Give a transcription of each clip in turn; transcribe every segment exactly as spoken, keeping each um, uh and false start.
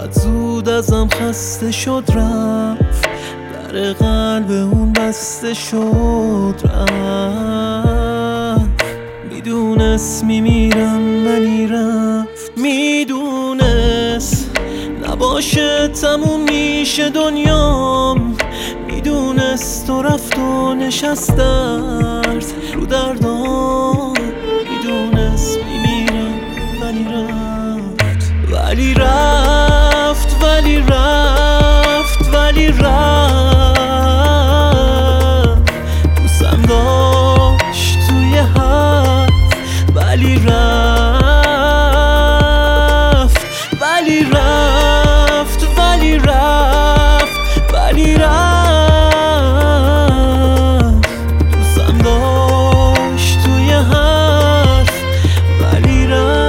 چقدر زود ازم خسته شد رفت، در قلب اون بسته شد رفت. میدونست میمیرم ولی رفت، میدونست نباشه تموم میشه دنیام، میدونست تو رفت و نشست درد رو دردام، میدونست میمیرم ولی رفت، ولی رفت ولی رفت ولی رفت. دوستم داشت توی حرف ولی رفت، ولی رفت ولی رفت ولی رفت. دوستم داشت توی حرف ولی رفت.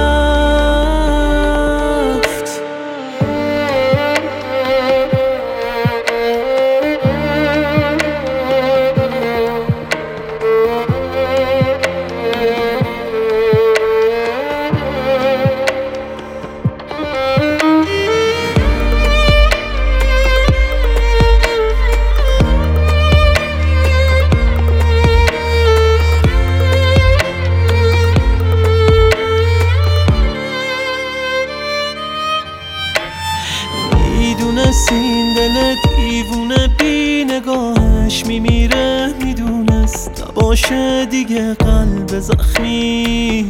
میدونست این دل دیوونه بی نگاهش میمیره، میدونست نباشه دیگه قلب زخمی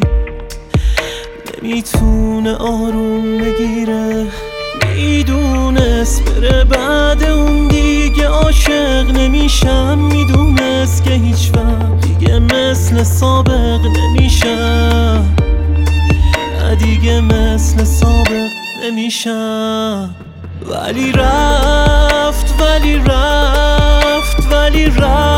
نمیتونه آروم بگیره، میدونست بره بعد اون دیگه عاشق نمیشم، میدونست که هیچ وقت دیگه مثل سابق نمیشم، دیگه مثل سابق نمیشم. ولی رفت ولی رفت ولی رفت